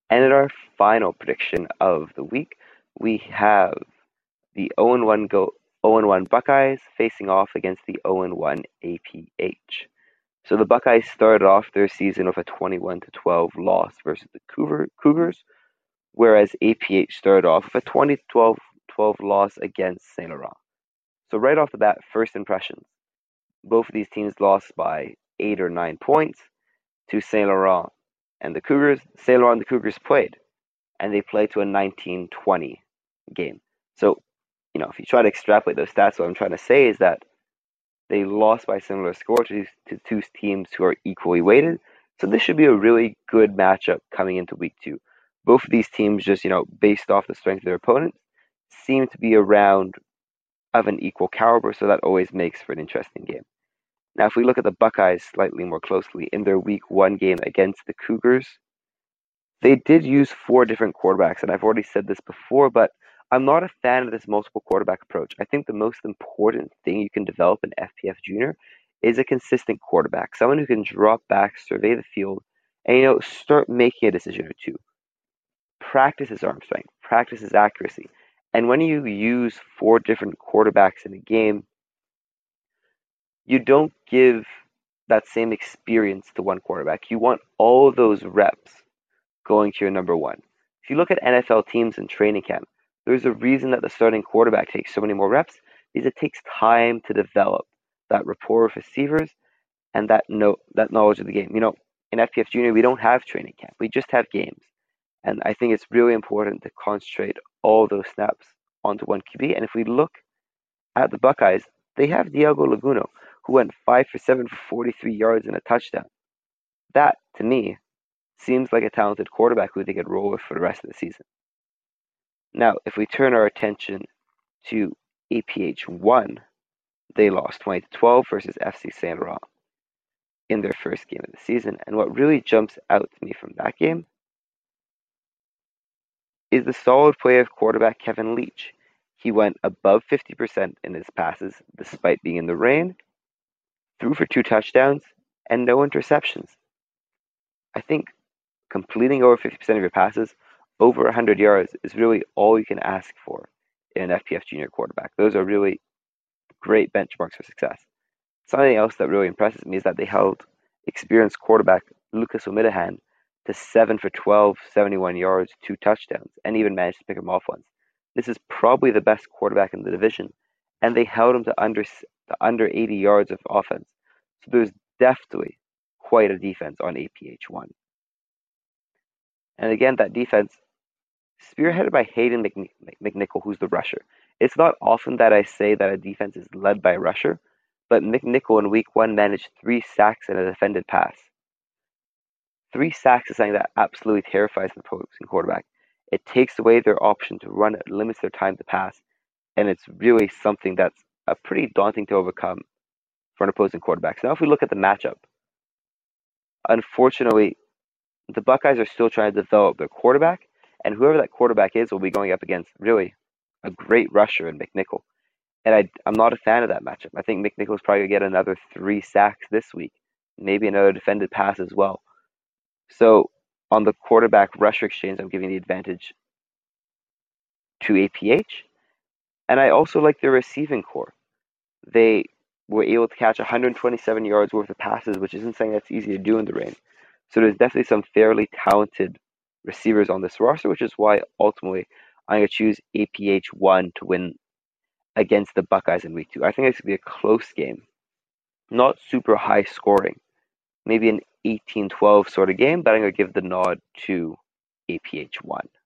And in our final prediction of the week, we have the 0-1 Buckeyes facing off against the 0-1 APH. So the Buckeyes started off their season with a 21-12 loss versus the Cougars, whereas APH started off with a 20-12 loss against Saint Laurent. So right off the bat, first impressions, both of these teams lost by 8 or 9 points to Saint Laurent and the Cougars. Saint Laurent and the Cougars played, and they played to a 19-20 game. So, if you try to extrapolate those stats, what I'm trying to say is that they lost by similar score to two teams who are equally weighted. So this should be a really good matchup coming into week 2. Both of these teams, just based off the strength of their opponents, seem to be around of an equal caliber, so that always makes for an interesting game. Now, if we look at the Buckeyes slightly more closely, in their week 1 game against the Cougars, they did use 4 different quarterbacks, and I've already said this before, but I'm not a fan of this multiple quarterback approach. I think the most important thing you can develop in FPF Junior is a consistent quarterback, someone who can drop back, survey the field, and start making a decision or two. Practice is arm strength, practice is accuracy. And when you use 4 different quarterbacks in a game, you don't give that same experience to one quarterback. You want all those reps going to your number one. If you look at NFL teams in training camp, there's a reason that the starting quarterback takes so many more reps, because it takes time to develop that rapport with receivers and that knowledge of the game. In FPF Junior, we don't have training camp. We just have games. And I think it's really important to concentrate all those snaps onto one QB. And if we look at the Buckeyes, they have Diego Laguna, who went 5 for 7 for 43 yards and a touchdown. That, to me, seems like a talented quarterback who they could roll with for the rest of the season. Now, if we turn our attention to APH 1, they lost 20-12 versus FC Saint Laurent in their first game of the season. And what really jumps out to me from that game is the solid play of quarterback Kevin Leach. He went above 50% in his passes despite being in the rain, threw for 2 touchdowns, and no interceptions. I think completing over 50% of your passes, over 100 yards, is really all you can ask for in an FPF Junior quarterback. Those are really great benchmarks for success. Something else that really impresses me is that they held experienced quarterback Lucas Omidahan to 7 for 12, 71 yards, 2 touchdowns, and even managed to pick him off once. This is probably the best quarterback in the division, and they held him to under 80 yards of offense. So there's definitely quite a defense on APH 1. And again, that defense, spearheaded by Hayden McNichol, who's the rusher. It's not often that I say that a defense is led by a rusher, but McNichol in week 1 managed 3 sacks and a defended pass. 3 sacks is something that absolutely terrifies the opposing quarterback. It takes away their option to run, it limits their time to pass, and it's really something that's pretty daunting to overcome for an opposing quarterback. So now if we look at the matchup, unfortunately, the Buckeyes are still trying to develop their quarterback, and whoever that quarterback is will be going up against really a great rusher in McNichol. And I'm not a fan of that matchup. I think McNichol's probably going to get another 3 sacks this week, maybe another defended pass as well. So on the quarterback rusher exchange, I'm giving the advantage to APH. And I also like their receiving core. They were able to catch 127 yards worth of passes, which isn't something that's easy to do in the rain. So there's definitely some fairly talented receivers on this roster, which is why ultimately I'm going to choose APH 1 to win against the Buckeyes in week 2. I think it's going to be a close game. Not super high scoring. Maybe an 18-12 sort of game, but I'm going to give the nod to APH 1.